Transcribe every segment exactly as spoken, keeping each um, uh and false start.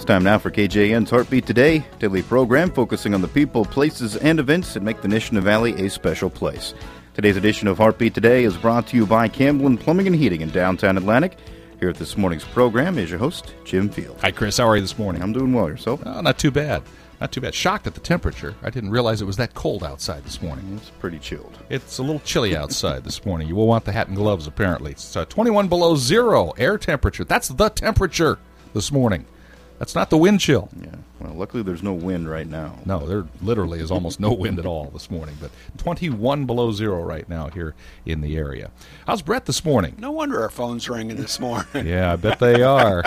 time now for K J N's Heartbeat Today, daily program focusing on the people, places, and events that make the Nishnah Valley a special place. Today's edition of Heartbeat Today is brought to you by Camblin Plumbing and Heating in downtown Atlantic. Here at this morning's program is your host, Jim Field. Hi, Chris. How are you this morning? I'm doing well. Yourself? Oh, not too bad. Not too bad. Shocked at the temperature. I didn't realize it was that cold outside this morning. It's pretty chilled. It's a little chilly outside this morning. You will want the hat and gloves, apparently. It's uh, twenty-one below zero air temperature. That's the temperature this morning. That's not the wind chill. Yeah. Well, luckily there's no wind right now. No, there literally is almost no wind at all this morning. But twenty-one below zero right now here in the area. How's Brett this morning? No wonder our phone's ringing this morning. Yeah, I bet they are.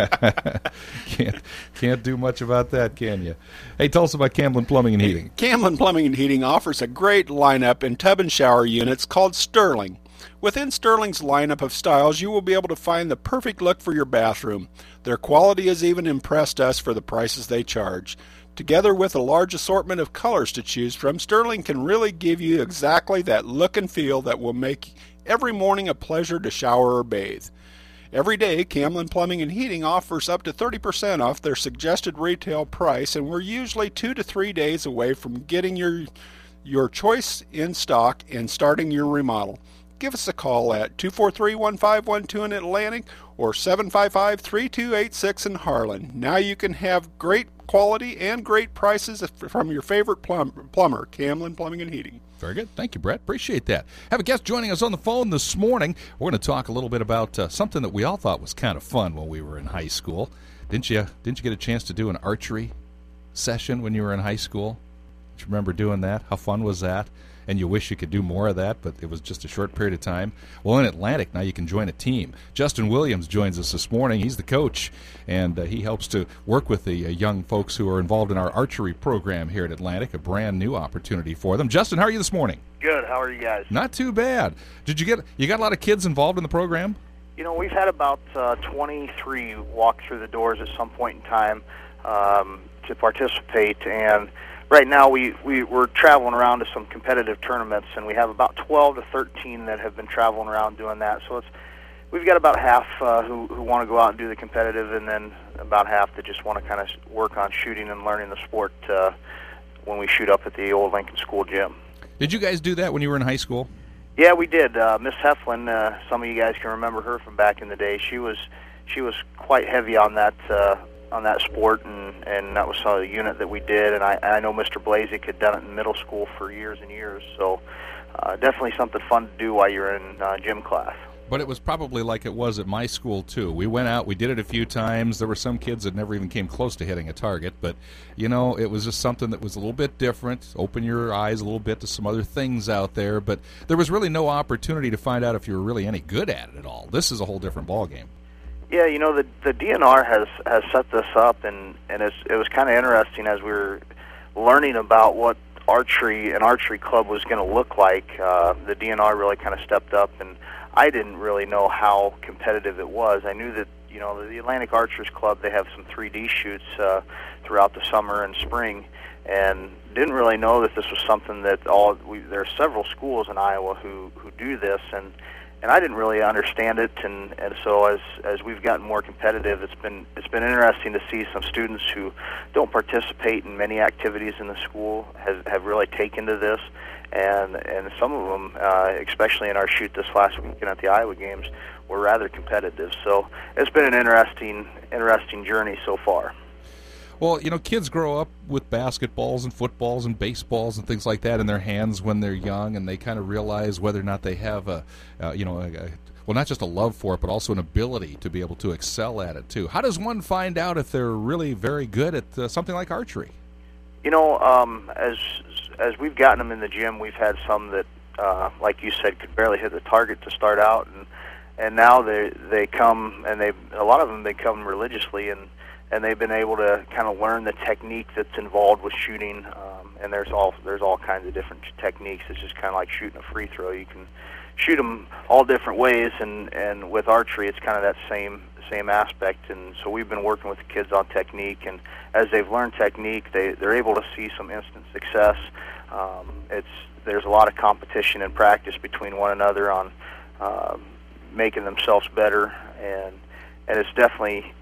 can't can't do much about that, can you? Hey, tell us about Camblin Plumbing and Heating. Camblin Plumbing and Heating offers a great lineup in tub and shower units called Sterling. Within Sterling's lineup of styles, you will be able to find the perfect look for your bathroom. Their quality has even impressed us for the prices they charge. Together with a large assortment of colors to choose from, Sterling can really give you exactly that look and feel that will make every morning a pleasure to shower or bathe. Every day, Camblin Plumbing and Heating offers up to thirty percent off their suggested retail price, and we're usually two to three days away from getting your, your choice in stock and starting your remodel. Give us a call at two four three, one five one two in Atlantic or seven five five, three two eight six in Harlan. Now you can have great quality and great prices from your favorite plum- plumber, Camblin Plumbing and Heating. Very good. Thank you, Brett. Appreciate that. Have a guest joining us on the phone this morning. We're going to talk a little bit about uh, something that we all thought was kind of fun when we were in high school. Didn't you, didn't you get a chance to do an archery session when you were in high school? Do you remember doing that? How fun was that? And you wish you could do more of that, but it was just a short period of time. Well, in Atlantic, now you can join a team. Justin Williams joins us this morning. He's the coach, and uh, he helps to work with the uh, young folks who are involved in our archery program here at Atlantic, a brand new opportunity for them. Justin, how are you this morning? Good. How are you guys? Not too bad. Did you get you got a lot of kids involved in the program? You know, we've had about uh, twenty-three walk through the doors at some point in time um, to participate, and right now, we, we, we're traveling around to some competitive tournaments, and we have about twelve to thirteen that have been traveling around doing that. So it's we've got about half uh, who, who want to go out and do the competitive, and then about half that just want to kind of work on shooting and learning the sport uh, when we shoot up at the old Lincoln School gym. Did you guys do that when you were in high school? Yeah, we did. Uh, Miss Heflin, uh, some of you guys can remember her from back in the day. She was she was quite heavy on that uh, on that sport, and, and that was a unit that we did, and I, I know Mister Blazik had done it in middle school for years and years, so uh, definitely something fun to do while you're in uh, gym class. But it was probably like it was at my school, too. We went out, we did it a few times. There were some kids that never even came close to hitting a target, but, you know, it was just something that was a little bit different. Open your eyes a little bit to some other things out there, but there was really no opportunity to find out if you were really any good at it at all. This is a whole different ballgame. Yeah, you know, the the D N R has, has set this up, and, and it's, it was kind of interesting as we were learning about what archery, an archery club was going to look like. Uh, the D N R really kind of stepped up, and I didn't really know how competitive it was. I knew that, you know, the Atlantic Archers Club, they have some three D shoots uh, throughout the summer and spring, and didn't really know that this was something that all, we, there are several schools in Iowa who, who do this, and And I didn't really understand it, and, and so as as we've gotten more competitive, it's been it's been interesting to see some students who don't participate in many activities in the school has have really taken to this, and and some of them, uh, especially in our shoot this last weekend at the Iowa games, were rather competitive. So it's been an interesting interesting journey so far. Well, you know, kids grow up with basketballs and footballs and baseballs and things like that in their hands when they're young, and they kind of realize whether or not they have a, uh, you know, a, a, well, not just a love for it, but also an ability to be able to excel at it, too. How does one find out if they're really very good at uh, something like archery? You know, um, as as we've gotten them in the gym, we've had some that, uh, like you said, could barely hit the target to start out, and and now they they come, and they a lot of them, they come religiously, and and they've been able to kind of learn the technique that's involved with shooting. Um, and there's all there's all kinds of different techniques. It's just kind of like shooting a free throw. You can shoot them all different ways, and, and with archery, it's kind of that same same aspect. And so we've been working with the kids on technique, and as they've learned technique, they they're able to see some instant success. Um, it's there's a lot of competition and practice between one another on uh, making themselves better, and and it's definitely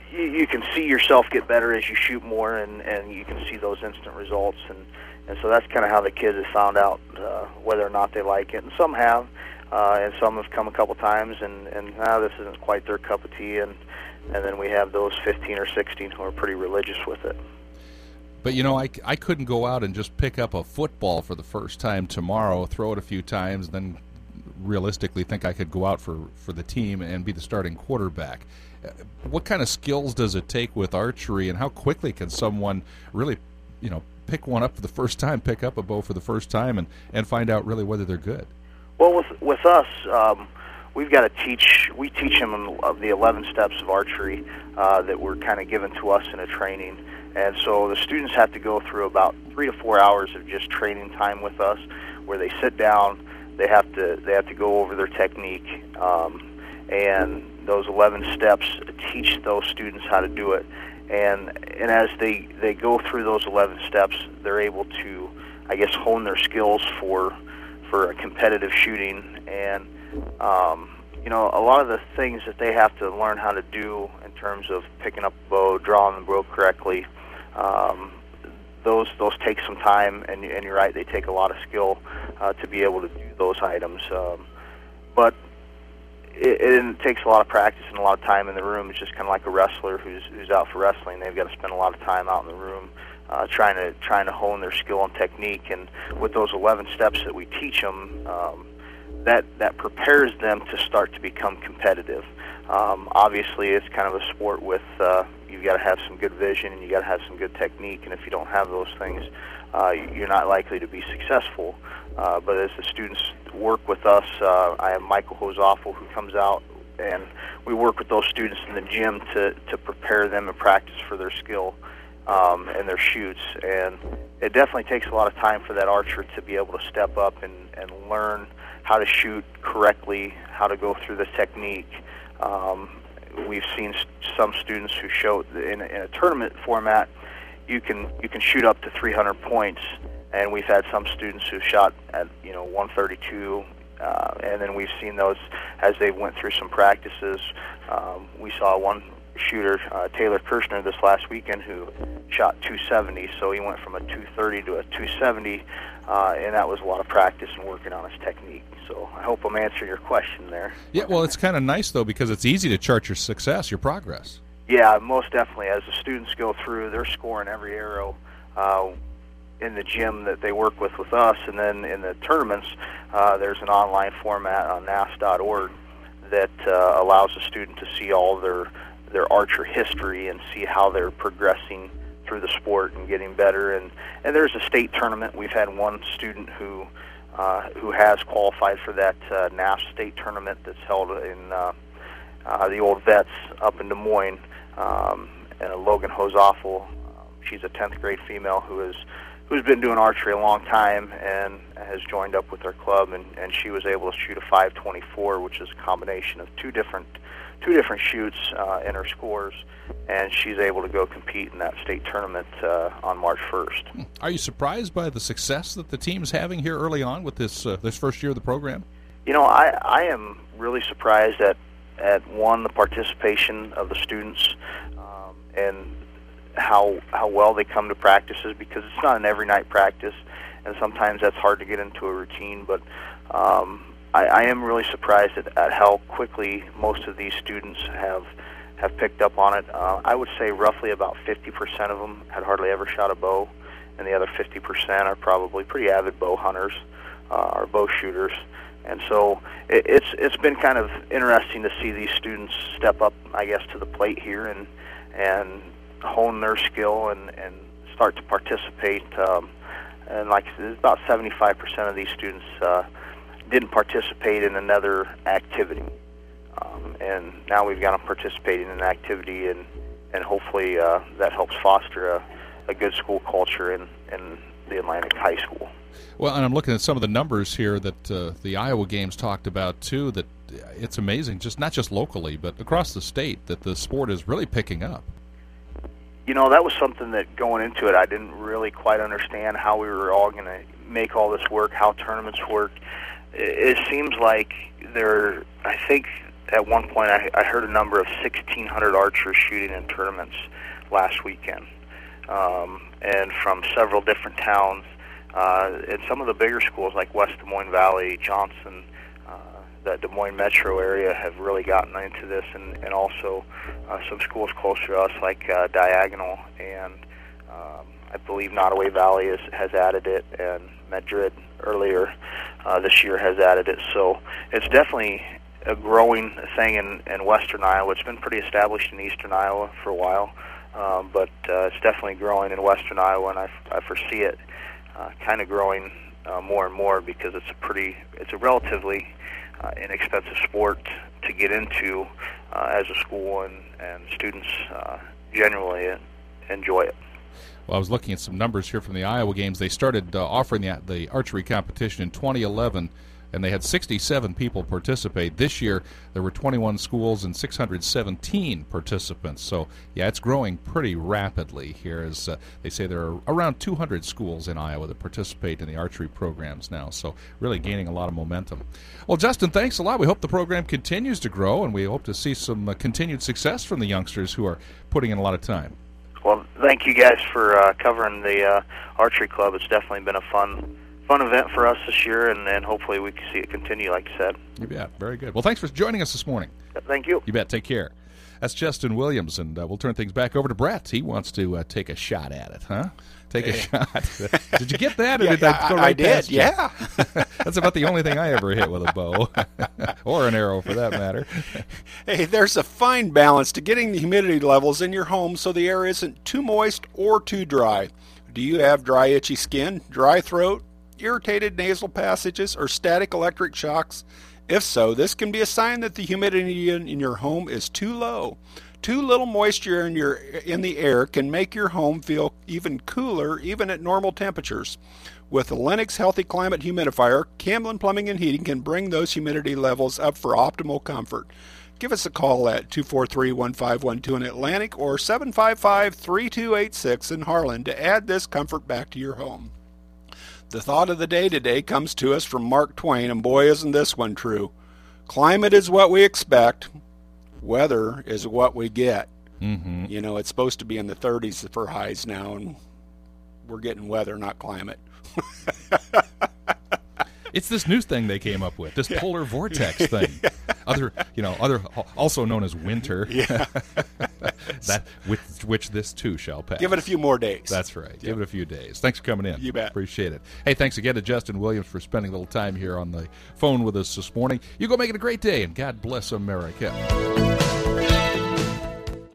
you, you can see yourself get better as you shoot more, and, and you can see those instant results. And, and so that's kind of how the kids have found out uh, whether or not they like it. And some have, uh, and some have come a couple times, and, and ah, this isn't quite their cup of tea. And, and then we have those fifteen or sixteen who are pretty religious with it. But, you know, I, I couldn't go out and just pick up a football for the first time tomorrow, throw it a few times, then realistically think I could go out for, for the team and be the starting quarterback. What kind of skills does it take with archery, and how quickly can someone really, you know, pick one up for the first time, pick up a bow for the first time, and, and find out really whether they're good? Well, with with us, um, we've got to teach, we teach them the eleven steps of archery uh, that were kind of given to us in a training. And so the students have to go through about three to four hours of just training time with us, where they sit down, they have to they have to go over their technique, um, and those eleven steps teach those students how to do it. And and as they, they go through those eleven steps, they're able to, I guess, hone their skills for for a competitive shooting. And um, you know, a lot of the things that they have to learn how to do in terms of picking up a bow, drawing the bow correctly, um, those those take some time, and, and you're right, they take a lot of skill uh, to be able to do those items. Um, but it, it takes a lot of practice and a lot of time in the room. It's just kind of like a wrestler who's who's out for wrestling. They've got to spend a lot of time out in the room uh, trying to trying to hone their skill and technique. And with those eleven steps that we teach them, um, that that prepares them to start to become competitive. Um, obviously, it's kind of a sport with uh, you've got to have some good vision and you got to have some good technique. And if you don't have those things, uh, you're not likely to be successful. Uh, but as the students work with us, uh, I have Michael Hosoffel who comes out, and we work with those students in the gym to, to prepare them and practice for their skill um, and their shoots. And it definitely takes a lot of time for that archer to be able to step up and, and learn how to shoot correctly, how to go through the technique. Um, we've seen some students who show in, in a tournament format, you can you can shoot up to three hundred points. And we've had some students who shot at, you know, one thirty-two, uh, and then we've seen those as they went through some practices. Um, we saw one shooter, uh, Taylor Kirshner, this last weekend who shot two seventy, so he went from a two thirty to a two seventy, uh, and that was a lot of practice and working on his technique. So I hope I'm answering your question there. Yeah, well, it's kind of nice, though, because it's easy to chart your success, your progress. Yeah, most definitely. As the students go through, they're scoring every arrow Uh, in the gym that they work with with us, and then in the tournaments, uh, there's an online format on N A S dot org that uh, allows a student to see all their their archer history and see how they're progressing through the sport and getting better. And, and there's a state tournament. We've had one student who uh, who has qualified for that uh, N A S state tournament that's held in uh, uh, the old Vets up in Des Moines, um, and a Logan Hosoffel. Um, she's a tenth grade female who is who's been doing archery a long time and has joined up with our club, and, and she was able to shoot a five twenty-four, which is a combination of two different two different shoots uh, in her scores, and she's able to go compete in that state tournament uh, on March first. Are you surprised by the success that the team's having here early on with this uh, this first year of the program? You know, I, I am really surprised at, at, one, the participation of the students, um, and how how well they come to practices, because it's not an every night practice, and sometimes that's hard to get into a routine. But um, I, I am really surprised at, at how quickly most of these students have have picked up on it. Uh, I would say roughly about fifty percent of them had hardly ever shot a bow, and the other fifty percent are probably pretty avid bow hunters uh, or bow shooters. And so it, it's it's been kind of interesting to see these students step up, I guess, to the plate here and and hone their skill and, and start to participate. Um, and like about seventy-five percent of these students uh, didn't participate in another activity. Um, and now we've got them participating in an activity, and, and hopefully uh, that helps foster a, a good school culture in, in the Atlantic High School. Well, and I'm looking at some of the numbers here that uh, the Iowa games talked about, too, that it's amazing, just not just locally, but across the state, that the sport is really picking up. You know, that was something that going into it, I didn't really quite understand how we were all going to make all this work, how tournaments work. It, it seems like there, I think at one point I, I heard a number of sixteen hundred archers shooting in tournaments last weekend, um, and from several different towns. Uh, and some of the bigger schools like West Des Moines Valley, Johnson, uh, the Des Moines metro area have really gotten into this, and, and also uh, some schools closer to us like uh, Diagonal, and um, I believe Nottoway Valley is, has added it, and Madrid earlier uh, this year has added it. So it's definitely a growing thing in, in western Iowa. It's been pretty established in eastern Iowa for a while, um, but uh, it's definitely growing in western Iowa, and I, I foresee it Uh, kind of growing uh, more and more because it's a pretty, it's a relatively uh, inexpensive sport to get into uh, as a school, and, and students uh, generally enjoy it. Well, I was looking at some numbers here from the Iowa games. They started uh, offering the, the archery competition in twenty eleven, and they had sixty-seven people participate. This year, there were twenty-one schools and six hundred seventeen participants. So, yeah, it's growing pretty rapidly here. As uh, they say, there are around two hundred schools in Iowa that participate in the archery programs now. So, really gaining a lot of momentum. Well, Justin, thanks a lot. We hope the program continues to grow, and we hope to see some uh, continued success from the youngsters who are putting in a lot of time. Well, thank you guys for uh, covering the uh, archery club. It's definitely been a fun fun event for us this year, and, and hopefully we can see it continue, like you said. You bet. Very good. Well, thanks for joining us this morning. Thank you. You bet. Take care. That's Justin Williams, and uh, we'll turn things back over to Brett. He wants to uh, take a shot at it, huh? Take a shot. Did you get that? Or Yeah, did I, go right I did, past you? yeah. That's about the only thing I ever hit with a bow, or an arrow for that matter. Hey, there's a fine balance to getting the humidity levels in your home so the air isn't too moist or too dry. Do you have dry, itchy skin, dry throat, irritated nasal passages, or static electric shocks? If so, this can be a sign that the humidity in, in your home is too low. Too little moisture in your in the air can make your home feel even cooler, even at normal temperatures. With the Lennox Healthy Climate Humidifier, Camblin Plumbing and Heating can bring those humidity levels up for optimal comfort. Give us a call at two four three, one five one two in Atlantic or seven five five, three two eight six in Harlan to add this comfort back to your home. The thought of the day today comes to us from Mark Twain, and boy, isn't this one true. Climate is what we expect. Weather is what we get. Mm-hmm. You know, it's supposed to be in the thirties for highs now, and we're getting weather, not climate. It's this new thing they came up with, this polar vortex thing. Other, you know, other, also known as winter. Yeah. That with which this too shall pass. Give it a few more days. That's right. Give it a few days. Thanks for coming in. You bet. Appreciate it. Hey, thanks again to Justin Williams for spending a little time here on the phone with us this morning. You go make it a great day, and God bless America.